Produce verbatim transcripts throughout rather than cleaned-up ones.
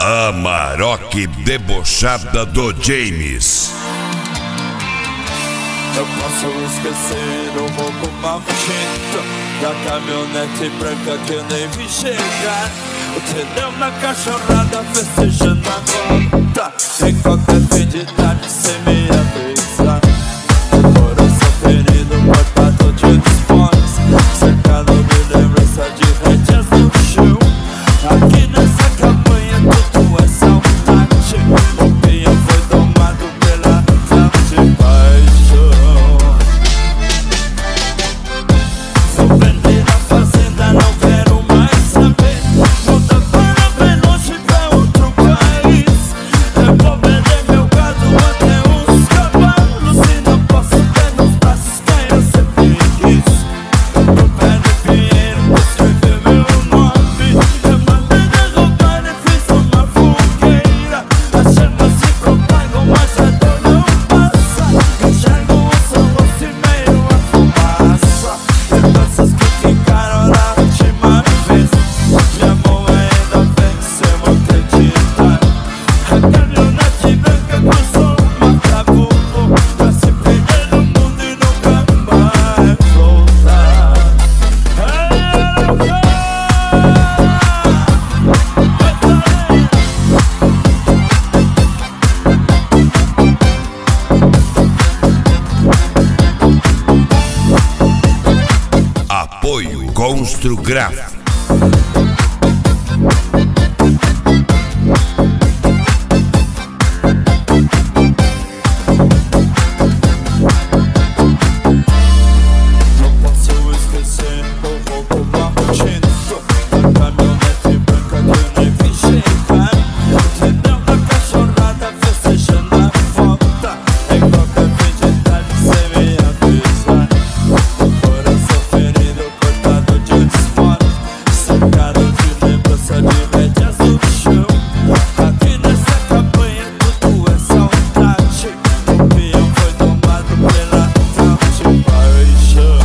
A Amarok debochada do James. Eu posso esquecer o roubo maldito da caminhonete branca que eu nem vi chegar. O telhão na cachorrada festejando a volta. Em qualquer fim de tarde sem me avisar. O coração ferido, cortado de esportes, cercado de lembrança de rédeas no chão. Aqui nessa campanha tudo é saudade. O pinhão foi tomado pela tal de paixão. Vou vender a fazenda, não quero mais saber. Volta para bem longe pra outro país. Eu vou vender meu gado até uns cavalos. E não posso ter nos braços quem eu sempre quis. No pé de pinheiro escrever meu nome. Eu mandei derrubar e fiz uma fogueira. As chamas se propagam, mas a dor não passa. Enxergo o seu rosto e meio a fumaça. Lembranças que ficaram na última vez. Minha mão ainda venceu acreditar. A caminhonete branca cruzou o Macabuco pra se perder no mundo e nunca mais voltar. Apoio Construgráfico. Não posso esquecer o roubo maldito da caminhonete branca que eu nem vi chegar. O telhão da cachorrada festejando a volta. Em qualquer fim de tarde sem me avisar. O coração ferido, cortado de esporte, cercado de lembrança de rédeas no chão. Aqui nessa campanha tudo é saudade. O peão foi tomado pela tal de paixão.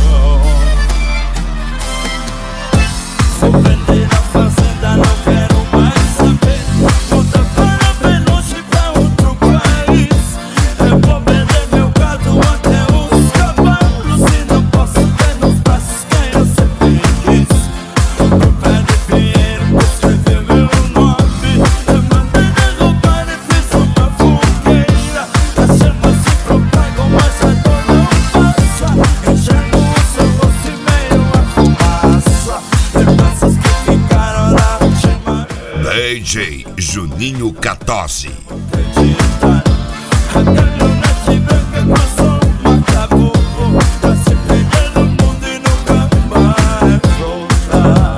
Vou vender a fazenda, não quero mais saber. Volta para bem longe pra outro país. Eu vou vender meu gado até uns cavalos. E não posso ter nos braços quem eu sempre quis. No pé de pinheiro escrever meu nome. Eu mandei derrubar e fiz uma fogueira. As chamas se propagam, mas a dor não passa. Enxergo o seu rosto e meio a fumaça. Lembranças que ficaram na última D J Juninho Catossi. acreditar. A caminhonete branca cruzou o Macabuco pra se perder no mundo e nunca mais voltar.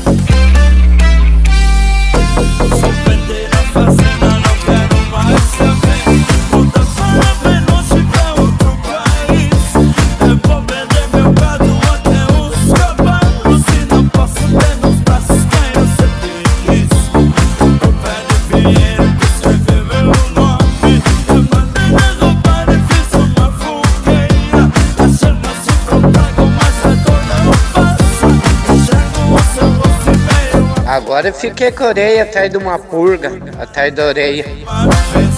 Vou vender a fazenda, não quero mais saber. Volta para bem longe pra outro país. Eu vou vender meu gado até uns cavalos. E não posso ter nos braços quem eu sempre quis. No pé de pinheiro escrever meu nome. Eu mandei derrubar e fiz uma fogueira. As chamas se propagam, mas a dor não passa. Enxergo o seu rosto e meio Agora eu fiquei com a orelha atrás de uma purga, atrás da orelha. a